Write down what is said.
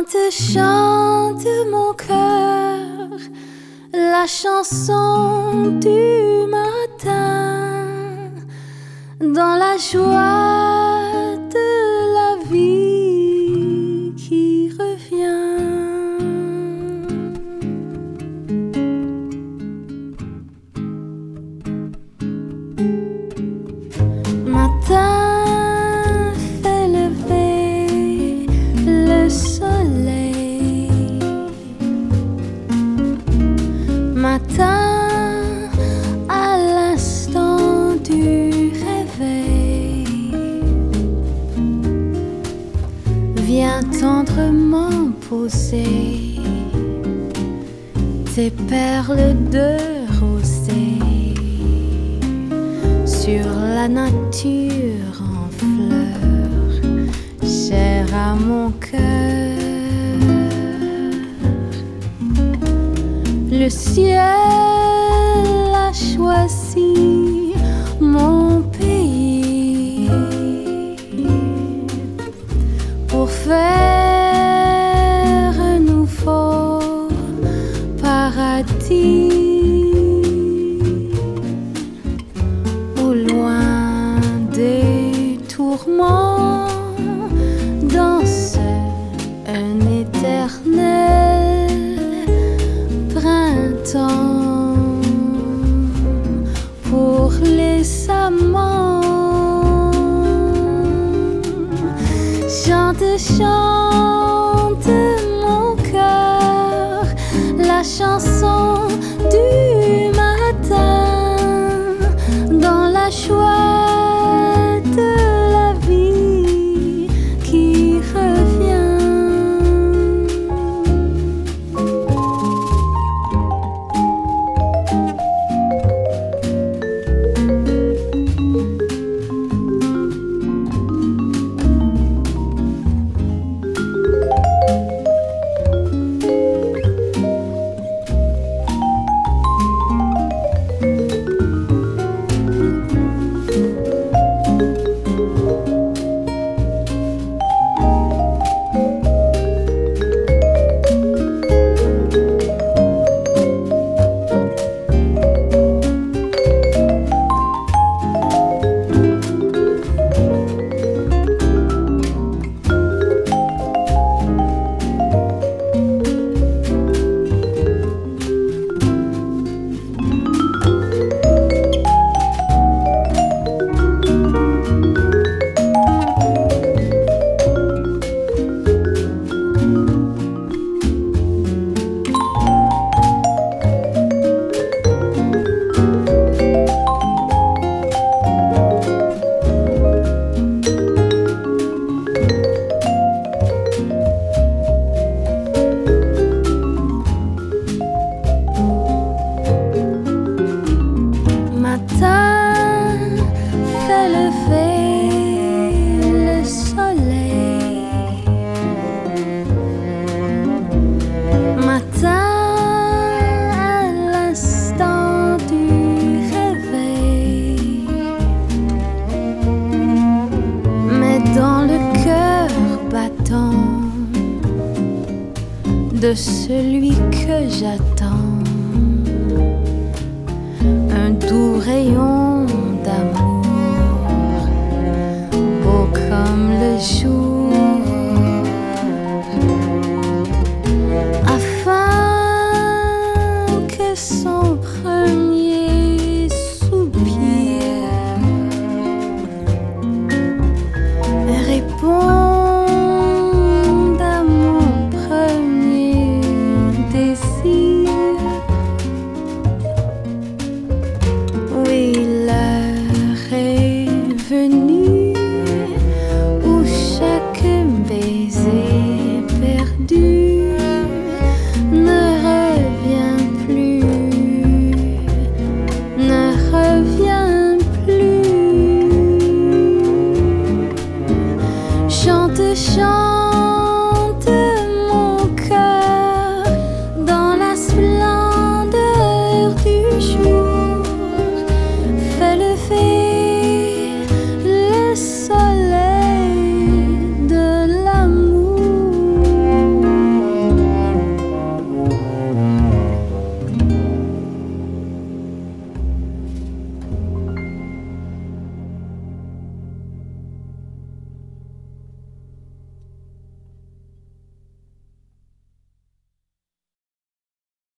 Chante mon cœur la chanson du matin, dans la joie de la vie qui revient. Matin fait lever le soleil, matin à l'instant du réveil, viens tendrement poser tes perles de rosée sur la nature en fleurs, chère à mon cœur. Le ciel a choisi mon pays pour faire un nouveau paradis, au loin des tourments danse un éternel printemps pour les amants. Chante, chante mon cœur la chanson du matin, dans la joie de la vie qui revient. De celui que j'attends, un doux rayon